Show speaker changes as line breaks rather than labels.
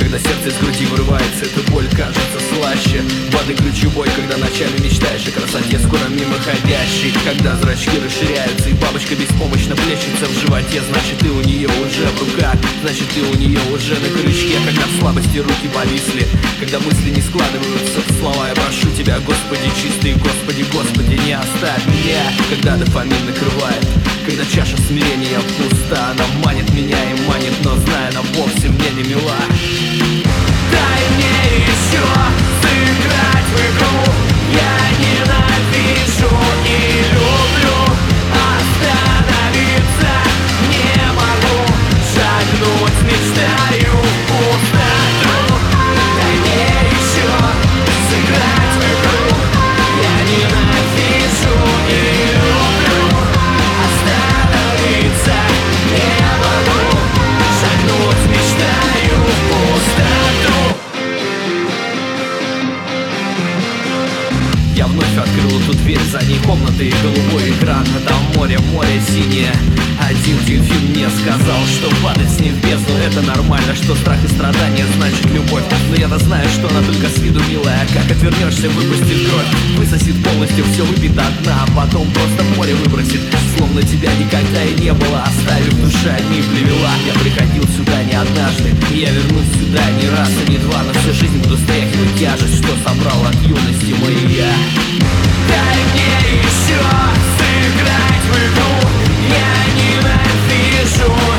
Когда сердце из груди вырывается, эта боль кажется слаще. Воды ключевой, когда ночами мечтаешь о красоте скоро мимоходящей. Когда зрачки расширяются и бабочка беспомощно плещется в животе, значит ты у нее уже в руках, значит ты у нее уже на крючке. Когда в слабости руки повисли, когда мысли не складываются в слова, я прошу тебя, Господи чистый, Господи, Господи, не оставь меня. Когда дофамин накрывает, когда чаша смирения пуста, она манит меня и манит, но зная, она вовсе мне не мила. Дай мне еще сыграть в игру, я ненавижу и люблю, остановиться не могу, шагнуть мечтаю в пустоту. Дай мне еще сыграть в игру, я ненавижу и люблю, остановиться не могу, шагнуть мечтаю в пустоту. Я вновь открыл эту дверь, за ней комната и голубой экран, а там море, море синее. Один дельфин мне сказал, что падать с ним в бездну это нормально, что страх и страдания значит любовь. Но я-то знаю, что она только с виду милая, как отвернешься, выпустит кровь, высосет полностью, все выпьет до дна, а потом просто в море выбросит, словно тебя никогда и не было, оставив в душе одни плевела. Я приходил сюда не однажды, и я вернусь сюда не раз и не два, на всю жизнь буду стряхивать тяжесть, что собрал от юности моей я. Дай мне еще сыграть в игру, я ненавижу